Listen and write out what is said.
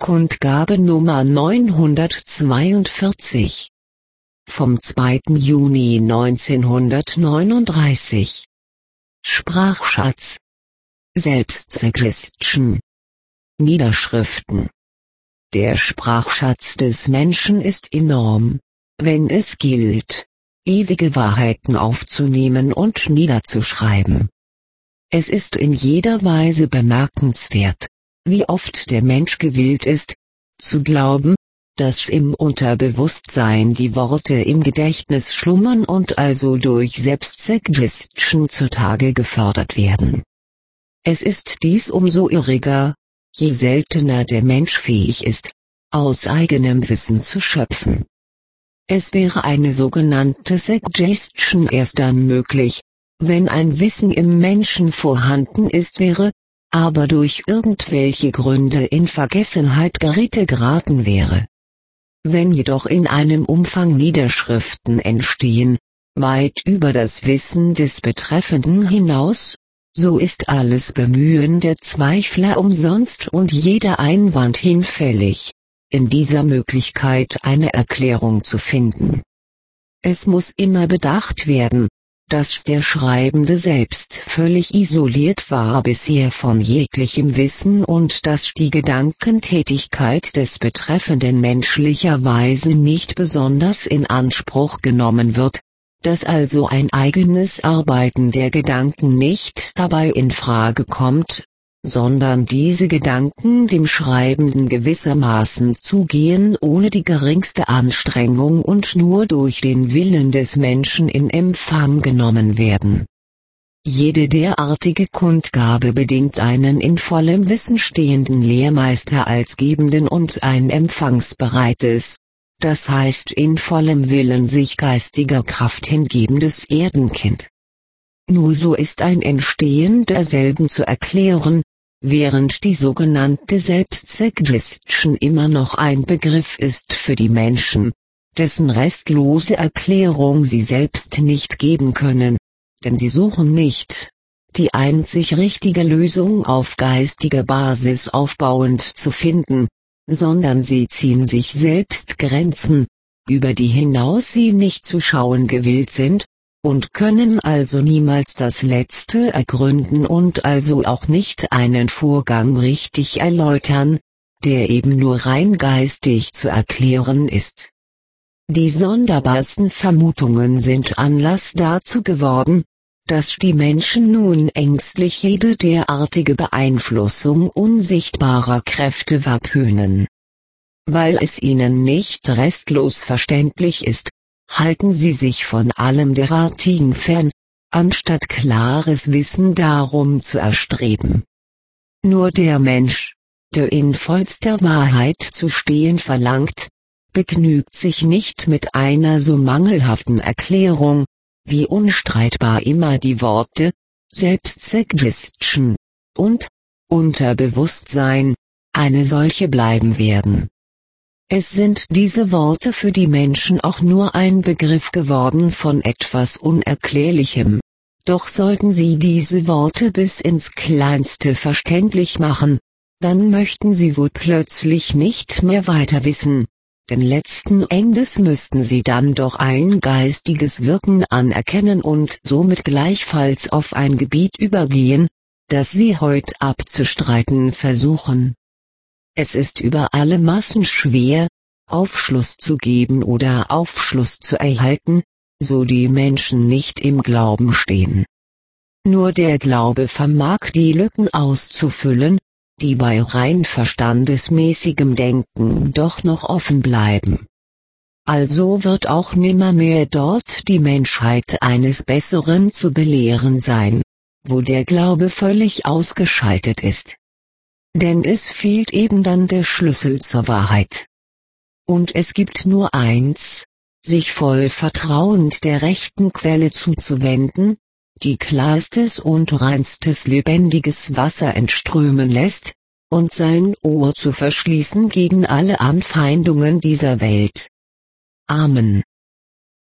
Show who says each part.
Speaker 1: Kundgabe Nummer 942. Vom 2. Juni 1939. Sprachschatz. Selbstsuggestion. Niederschriften. Der Sprachschatz des Menschen ist enorm, wenn es gilt, ewige Wahrheiten aufzunehmen und niederzuschreiben. Es ist in jeder Weise bemerkenswert, wie oft der Mensch gewillt ist, zu glauben, dass im Unterbewusstsein die Worte im Gedächtnis schlummern und also durch Selbstsuggestion zutage gefördert werden. Es ist dies umso irriger, je seltener der Mensch fähig ist, aus eigenem Wissen zu schöpfen. Es wäre eine sogenannte Suggestion erst dann möglich, wenn ein Wissen im Menschen vorhanden wäre, aber durch irgendwelche Gründe in Vergessenheit geraten wäre. Wenn jedoch in einem Umfang Niederschriften entstehen, weit über das Wissen des Betreffenden hinaus, so ist alles Bemühen der Zweifler umsonst und jeder Einwand hinfällig, in dieser Möglichkeit eine Erklärung zu finden. Es muss immer bedacht werden, dass der Schreibende selbst völlig isoliert war bisher von jeglichem Wissen und dass die Gedankentätigkeit des Betreffenden menschlicherweise nicht besonders in Anspruch genommen wird, dass also ein eigenes Arbeiten der Gedanken nicht dabei in Frage kommt, sondern diese Gedanken dem Schreibenden gewissermaßen zugehen ohne die geringste Anstrengung und nur durch den Willen des Menschen in Empfang genommen werden. Jede derartige Kundgabe bedingt einen in vollem Wissen stehenden Lehrmeister als Gebenden und ein empfangsbereites, das heißt in vollem Willen sich geistiger Kraft hingebendes Erdenkind. Nur so ist ein Entstehen derselben zu erklären, während die sogenannte Selbstsuggestion immer noch ein Begriff ist für die Menschen, dessen restlose Erklärung sie selbst nicht geben können, denn sie suchen nicht, die einzig richtige Lösung auf geistiger Basis aufbauend zu finden, sondern sie ziehen sich selbst Grenzen, über die hinaus sie nicht zu schauen gewillt sind, und können also niemals das Letzte ergründen und also auch nicht einen Vorgang richtig erläutern, der eben nur rein geistig zu erklären ist. Die sonderbarsten Vermutungen sind Anlass dazu geworden, dass die Menschen nun ängstlich jede derartige Beeinflussung unsichtbarer Kräfte verpönen. Weil es ihnen nicht restlos verständlich ist, halten sie sich von allem derartigen fern, anstatt klares Wissen darum zu erstreben. Nur der Mensch, der in vollster Wahrheit zu stehen verlangt, begnügt sich nicht mit einer so mangelhaften Erklärung, wie unstreitbar immer die Worte Selbstsuggestion und Unterbewusstsein eine solche bleiben werden. Es sind diese Worte für die Menschen auch nur ein Begriff geworden von etwas Unerklärlichem, doch sollten sie diese Worte bis ins Kleinste verständlich machen, dann möchten sie wohl plötzlich nicht mehr weiter wissen, denn letzten Endes müssten sie dann doch ein geistiges Wirken anerkennen und somit gleichfalls auf ein Gebiet übergehen, das sie heut abzustreiten versuchen. Es ist über alle Maßen schwer, Aufschluss zu geben oder Aufschluss zu erhalten, so die Menschen nicht im Glauben stehen. Nur der Glaube vermag die Lücken auszufüllen, die bei rein verstandesmäßigem Denken doch noch offen bleiben. Also wird auch nimmermehr dort die Menschheit eines Besseren zu belehren sein, wo der Glaube völlig ausgeschaltet ist. Denn es fehlt eben dann der Schlüssel zur Wahrheit. Und es gibt nur eins, sich voll Vertrauen der rechten Quelle zuzuwenden, die klarstes und reinstes lebendiges Wasser entströmen lässt, und sein Ohr zu verschließen gegen alle Anfeindungen dieser Welt. Amen.